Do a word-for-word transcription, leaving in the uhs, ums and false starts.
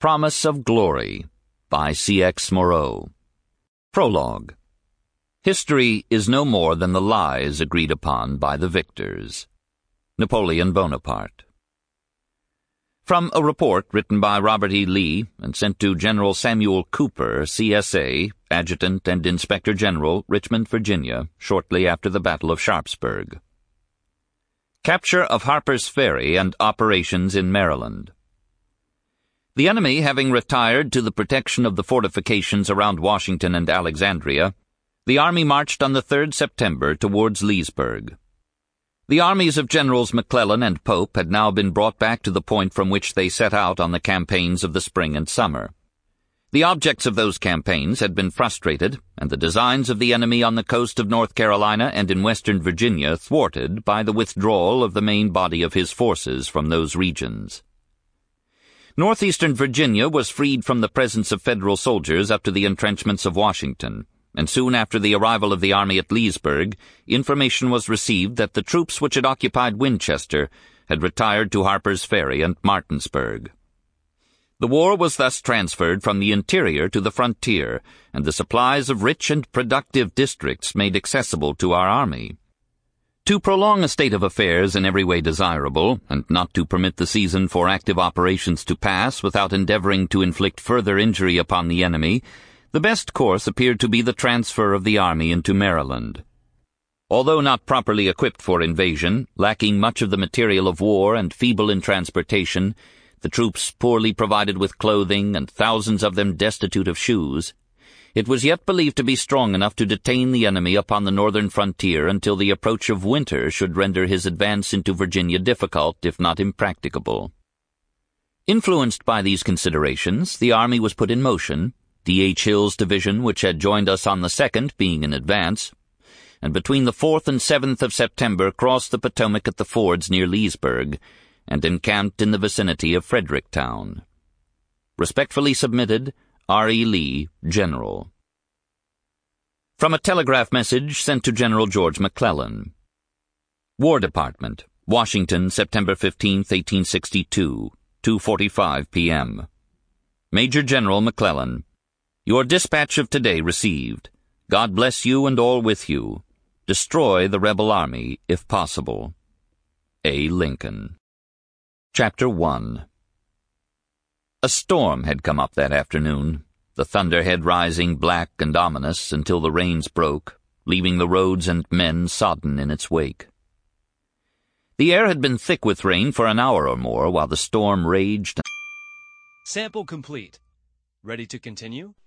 Promise of Glory by C X Moreau. Prologue. History is no more than the lies agreed upon by the victors. Napoleon Bonaparte. From a report written by Robert E. Lee and sent to General Samuel Cooper, C S A, Adjutant and Inspector General, Richmond, Virginia, shortly after the Battle of Sharpsburg. Capture of Harper's Ferry and operations in Maryland. The enemy having retired to the protection of the fortifications around Washington and Alexandria, the army marched on the third of September towards Leesburg. The armies of Generals McClellan and Pope had now been brought back to the point from which they set out on the campaigns of the spring and summer. The objects of those campaigns had been frustrated, and the designs of the enemy on the coast of North Carolina and in western Virginia thwarted by the withdrawal of the main body of his forces from those regions. Northeastern Virginia was freed from the presence of Federal soldiers up to the entrenchments of Washington, and soon after the arrival of the army at Leesburg, information was received that the troops which had occupied Winchester had retired to Harper's Ferry and Martinsburg. The war was thus transferred from the interior to the frontier, and the supplies of rich and productive districts made accessible to our army. To prolong a state of affairs in every way desirable, and not to permit the season for active operations to pass without endeavoring to inflict further injury upon the enemy, the best course appeared to be the transfer of the army into Maryland. Although not properly equipped for invasion, lacking much of the material of war and feeble in transportation, the troops poorly provided with clothing and thousands of them destitute of shoes, it was yet believed to be strong enough to detain the enemy upon the northern frontier until the approach of winter should render his advance into Virginia difficult, if not impracticable. Influenced by these considerations, the army was put in motion, D. H. Hill's division, which had joined us on the second, being in advance, and between the fourth and seventh of September crossed the Potomac at the fords near Leesburg, and encamped in the vicinity of Fredericktown. Respectfully submitted, R. E. Lee, General. From a telegraph message sent to General George McClellan. War Department, Washington, September fifteenth, eighteen sixty-two, two forty-five p m Major General McClellan, your dispatch of today received. God bless you and all with you. Destroy the rebel army, if possible. A. Lincoln. Chapter one. A storm had come up that afternoon, the thunderhead rising black and ominous until the rains broke, leaving the roads and men sodden in its wake. The air had been thick with rain for an hour or more while the storm raged. Sample complete. Ready to continue?